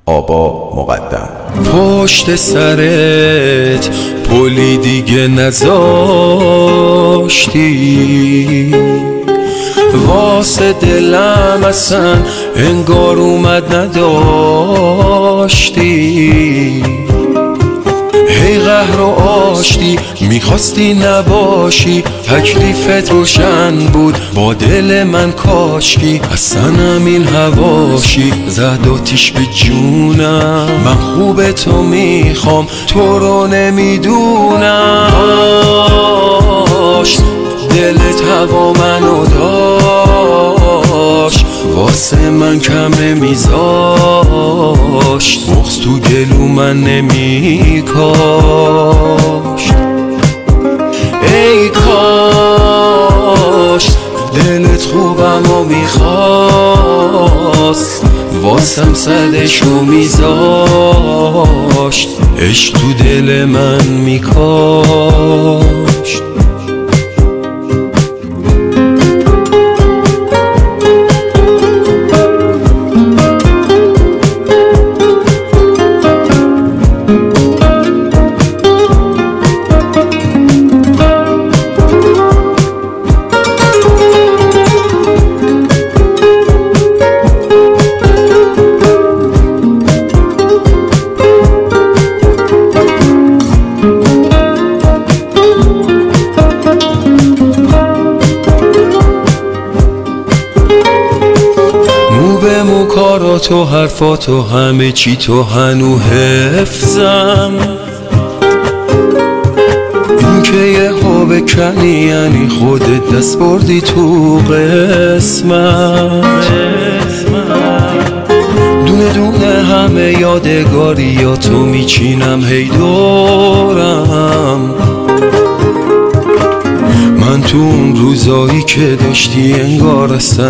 آبا مقدم. پشت سرت پلی دیگه نذاشتی، واسه دلم اصلا انگار اومد نداشتی. هی قهر و آشتی میخواستی نباشی، تکلیفت روشن بود با دل من کاشکی. اصلا همین هواشی زد آتیش به جونم، من خوب تو میخوام تو رو نمیدونم. داشت دلت هوا منو داشت، واسه من کم نمیذاشت، بغض تو گلو من نمیکاشت. ای کاش دلت خوبم و میخواست، واسم صدشو میذاشت، عشق تو دل من میکاشت. کاراتو حرفاتو همه چی تو هنو حفظم، این که یه ها بکنی یعنی خودت دست بردی تو قسمت. دونه دونه همه یادگاریاتو میچینم هی دورم، من تو اون روزایی که داشتی انگار اصلا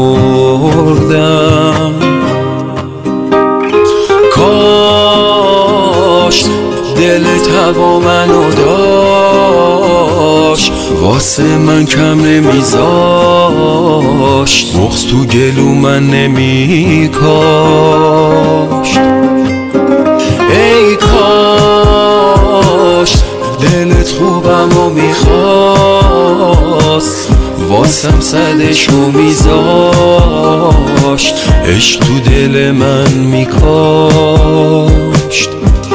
مردم. کاش دلت هوا منو داشت، واسه من کم نمیذاشت، بغض تو گلو من نمیکاشت. ای کاش دلت خوبم و میخواست، واسم صدشو میذاشت، عشق تو دل من میکاشت.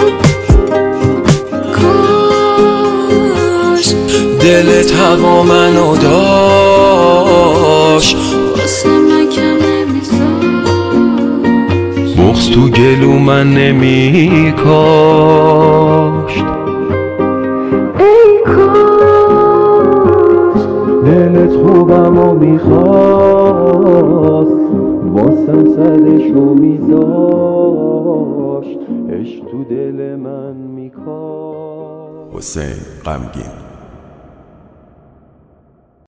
کاش دلت هوا منو داشت، واسه من کم نمیذاشت، بغض تو گلو من نمیکاشت. دلت خوبم و میخواست، واسم صدشو میذاشت، عشق تو دل من میکاشت. حسین غمگین.